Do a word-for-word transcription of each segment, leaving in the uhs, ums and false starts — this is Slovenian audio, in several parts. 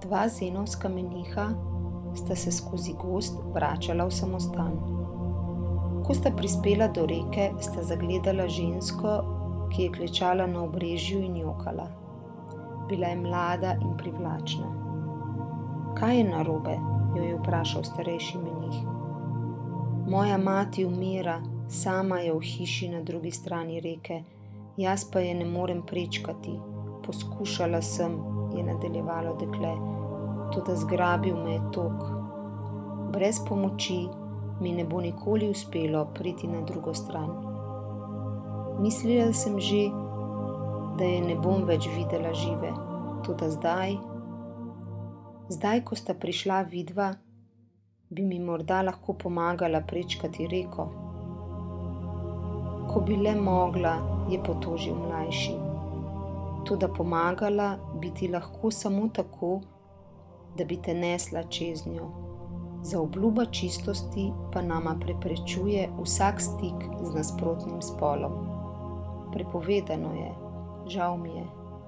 Dva zenovska meniha sta se skozi gozd vračala v samostan. Ko sta prispela do reke, sta zagledala žensko, ki je klečala na obrežju in jokala. Bila je mlada in privlačna. Kaj je narobe? Jo je vprašal starejši menih. Moja mati umira, sama je v hiši na drugi strani reke, jaz pa je ne morem prečkati. Poskušala sem, je nadaljevalo dekle, toda zgrabil me je tok. Brez pomoči mi ne bo nikoli uspelo priti na drugo stran. Mislila sem že, da je ne bom več videla žive, toda zdaj, zdaj, ko sta prišla vidva, bi mi morda lahko pomagala prečkati reko. Ko bi le mogla, je potožil mlajši. Toda pomagala bi ti lahko samo tako, da bi te nesla čez njo. Za obljuba čistosti pa nama preprečuje vsak stik z nasprotnim spolom. Prepovedano je, žal mi je.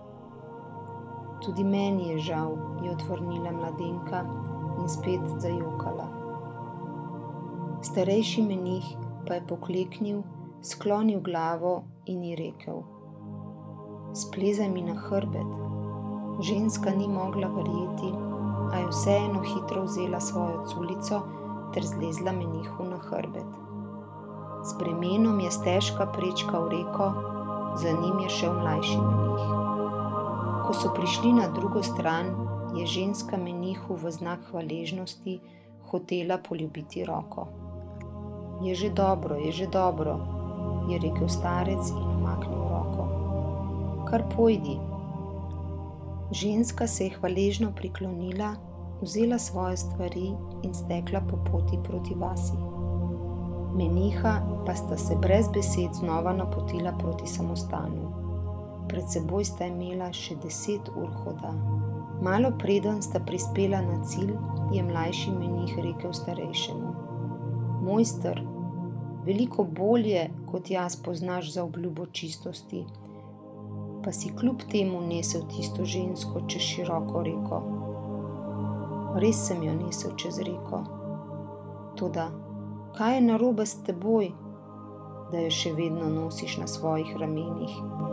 Tudi meni je žal, je odvrnila mladenka in spet zajokala. Starejši menih pa je pokleknil, sklonil glavo in ji rekel: Splezaj mi na hrbet. Ženska ni mogla verjeti, a je vseeno hitro vzela svojo culico ter zlezla menihu na hrbet. S bremenom je stežka prečkal reko, za njim je šel mlajši menih. Ko so prišli na drugo stran, je ženska menihu v znak hvaležnosti hotela poljubiti roko. Je že dobro, je že dobro, je rekel starec in umaknil roko. Kar pojdi. Ženska se je hvaležno priklonila, vzela svoje stvari in stekla po poti proti vasi. Meniha pa sta se brez besed znova napotila proti samostanu. Pred seboj sta imela še deset ur hoda. Malo preden sta prispela na cilj, je mlajši menih rekel starejšemu: Mojster, veliko bolje kot jaz poznaš za obljubo čistosti, pa si kljub temu nesel tisto žensko čez široko reko. Res sem jo nesel čez reko. Toda, kaj je narobe s teboj, da jo še vedno nosiš na svojih ramenih?